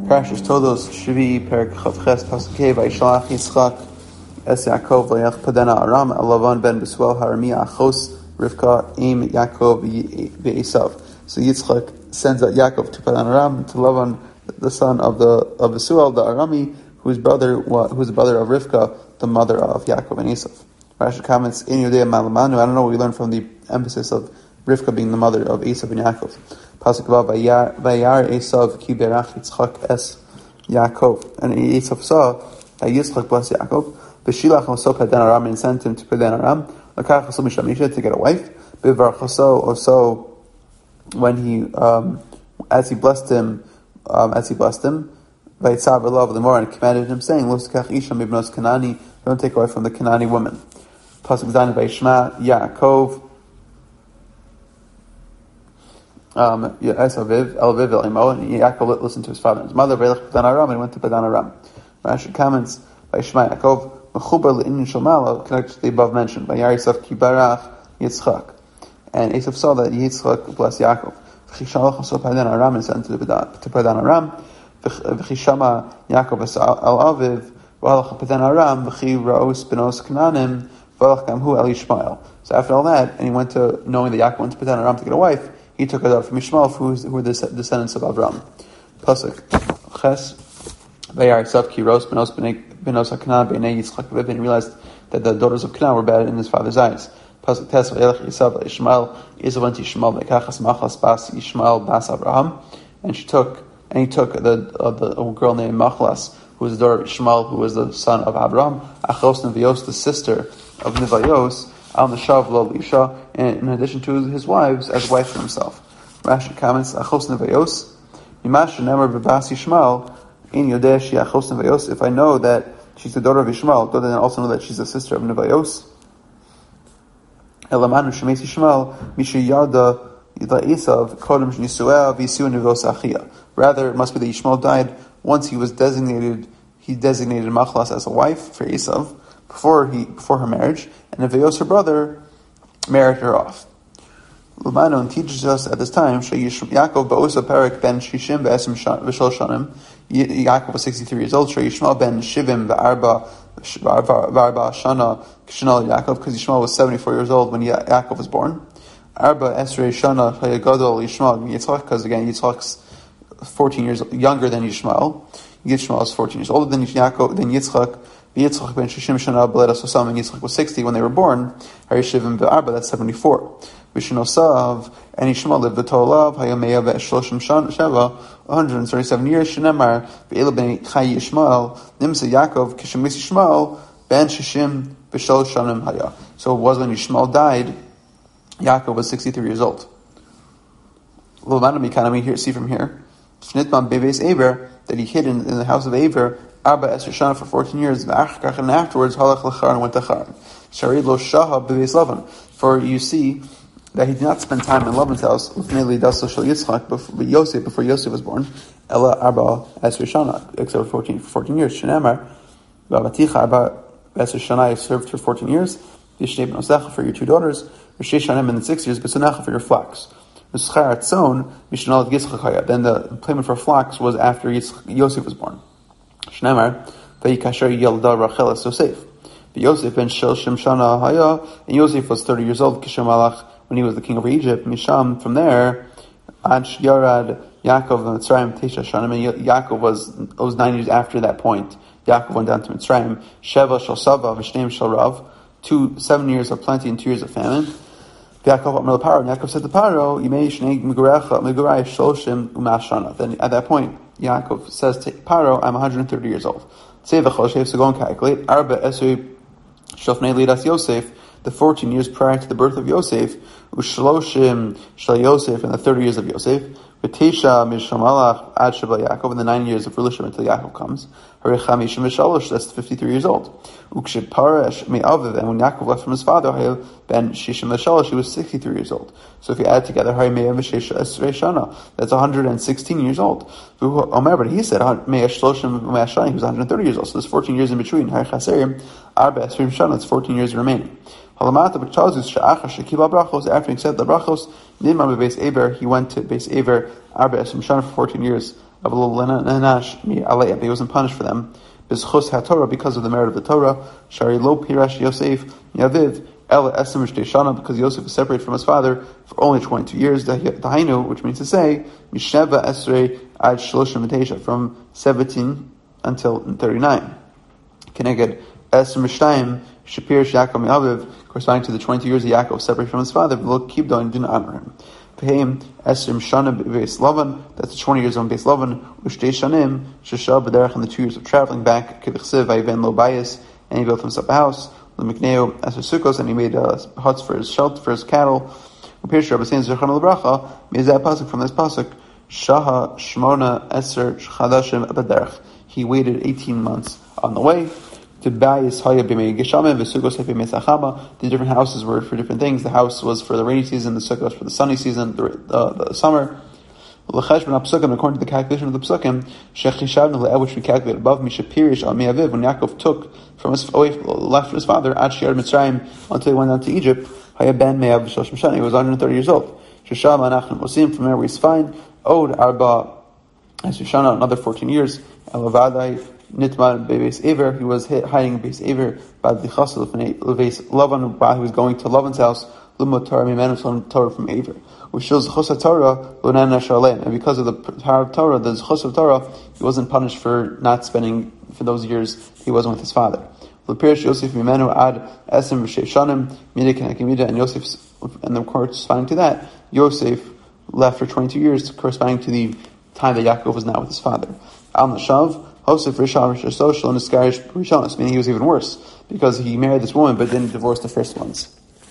Parashas Todos Shvi Perek Chavches Pasuk Hey Vayishlach Yitzchak Es Yaakov Vayach Padana Aram Lavan ben Besuel Harami Achos Rivka Im Yaakov Ve'esav. So Yitzchak sends out Yaakov to Padan Aram to Lavan, the son of Besuel the Arami, whose brother the brother of Rivka, the mother of Yaakov and Esav. Rashi comments, I don't know what we learned from the emphasis of Rivka being the mother of Esav and Yaakov. Pasuk Vayar Esav ki berach Yitzchak es Yaakov. And Esav saw that Yitzchak blessed Yaakov. V'shilach also Padan Aram, and sent him to Padan Aram. L'kach also Mishamisha, to get a wife. V'varach also when he as he blessed him, Vayitzav v'lav the more, and commanded him, saying, Lo t'kach isha mibnos Kanani, don't take away from the Kanani woman. Pasuk Zayin Vayishma Yaakov Esav Elviv El Imo, and Yaakov listened to his father and his mother. V'elech Padan Aram, and he went to Padan Aram. Rashi comments, Vayishma Yaakov Mechubar le'inyan shomala, connected to the above mentioned. Vayar Esav ki barach Yitzchak, and Esav saw that Yitzchak blessed Yaakov. V'chishalach also Padan Aram, and sent to Padan Aram. V'chishama Yaakov es al Aviv v'halach Padan Aram v'chi ra'os benos Kananim v'halach gamhu el Yishmael. So after all that, and he went to, knowing that Yaakov went to Padan Aram to get a wife, he took her out from Yishmael, who were the descendants of Avram. Pasuk Ches Vayar Esav ki ra'os benos Hakanah b'nei Yitzchak v'Esav, and he realized that the daughters of Canaan were bad in his father's eyes. Pasuk Tes Vayelech Esav Yishmael, Esav went to Yishmael v'kachas machlas bas Yishmael bas Avraham, and he took the girl named Machlas, who was the daughter of Yishmael, who was the son of Abraham, Achos Nevios, the sister of Nevios, Al Neshav Lo Lisha, and in addition to his wives, as wife for himself. Rashi comments, Achos Nevios, Yimash Nemer B'bas Yishmael, In Yodeh Shi Achos Nevios, if I know that she's the daughter of Yishmael, then I also know that she's the sister of Nevios. Elamanu Shemes Yishmael, Misha Yada Esav, Kodem Nisuah, Visu Nevios Achia. Rather, it must be that Yishmael died once he designated Machlas as a wife for Esav before her marriage, and Nevios, her brother, married her off. Lumanon teaches us at this time, Yaakov ba'osa Perek ben Shishim v'esim v'shol shanim. Yaakov was 63 years old. Yishmael ben Shivim v'arba shana k'shanal Yaakov, because Yishmael was 74 years old when Yaakov was born. Arba esrei shana hayagadol Yishmael Yitzchak, because again Yitzchak's 14 years younger than Yishmael. Yishmael is 14 years older than Yaakov, than Yitzchak. Yitzchak ben Shishim shana b'ledas osam, and Yitzchak was 60 when they were born. Harishivim v'arba, that's 74. V'shinosav, and Yishmael lived v'tolav hayameya v'eshloshim sheva, 137 years. Shenemar v'ela ben Chai Yishmael nimsa Yaakov kishemis Yishmael ben Shishim v'shol shanim haya. So it was when Yishmael died, Yaakov was 63 years old. We see from here, that he hid in the house of Aver, Arba Esher Shana, for 14 years, and afterwards halach l'char, and went to Char. Shari lo shaha b'beis Lavan, for you see that he did not spend time in Lavan's house before Yosef was born. Ella Arba Esher Shana, except for 14 years. Shenemar v'avaticha Arba Esher Shana, served for 14 years. Yishnei b'nosecha, for your two daughters. V'shei shanim, in the 6 years, b'sunecha, for your flax. Then the payment for flax was after Yosef was born. Shnemar, v'yikasher yelda Rachel es Yosef. Yosef ben Shel Shimshana Haya, and Yosef was 30 years old, Kishem Malach, when he was the king over Egypt. Misham, from there, Ad Yarad Yaakov Mitzrayim Tesha Shanim, and Yaakov was 9 years after that point. Yaakov went down to Mitzrayim. Sheva Shel Sava v'Shneim Shel Rav, 7 years of plenty and 2 years of famine. Yaakov said to Paro, then at that point, Yaakov says to Paro, I'm 130 years old. So go and calculate. The 14 years prior to the birth of Yosef, Yosef, and the 30 years of Yosef, and the 9 years of rulership until Yaakov comes. That's 53 years old. And when Yaakov left from his father, Ben Shishim, he was 63 years old. So if you add together, that's 116 years old. But he said he was 130 years old. So there's 14 years in between. It's 14 years remaining. After he accepted the brachos, he went to Beis Aver, Arba Esrim Shana, for 14 years, But he wasn't punished for them. Because of the merit of the Torah. Shari lo pirash Yosef Yaviv El Esem Shana, because Yosef is separated from his father for only 22 years. Dahainu, which means to say, Misheva Esrei Ad Shloshim V'Teisha, from 17 until 39. Keneged Esem Mishtayim Shapir Yaakov Yaviv, corresponding to the 22 years of Yaakov separated from his father. V'lo Kibdo, and didn't honor him. V'heim Esem Shana Beis Lavan, that's the 20 years on Beis Lavan. U'shtei Shanim Sheshah B'derech, and the 2 years of traveling back. K'vichsev Vayiven Lo Bayis, and he built himself a house. L'mikneu Eser Sukkos, and he made huts for his shelter, for his cattle. U'pirsh Rabbi Sein Zechron L'bracha, made that pasuk from this pasuk. Shaha Shmona Eser Chadashim B'derech. He waited 18 months on the way. To Bayis Haya B'mei Geshamim V'Sukkos B'mei Sachama. The different houses were for different things. The house was for the rainy season, the Sukkos for the sunny season, the summer. According to the calculation of the psukim, which we calculate above, Mishapirish al Me'aviv, when Yaakov took from his left from his father, Ad Shiyar Mitzrayim, until he went down to Egypt, Haya Ben Me'av V'Shoshim Shana, he was 130 years old. Shesham Anachim Osim, from there we find Od Arba Shana, another 14 years. Elavadai Nitman Beis Ever, he was hiding in Beis Ever, Bad Dichasel Leveis Lavan, while he was going to Lavan's house, Lumot Torah Mimenu, Torah from Ever. Which shows Chos Torah, and because of the power of Torah, the Chos of Torah, he wasn't punished for not spending for those years he wasn't with his father. Yosef Mimenu Ad Esem V'Shei Shanim Midik and Hakimida, and Yosef, and the corresponding to that, Yosef left for 22 years, corresponding to the time that Yaakov was not with his father. Al Nashav Hosef Rishon Rishon Niskarish Rishonos, meaning he was even worse because he married this woman but didn't divorce the first ones.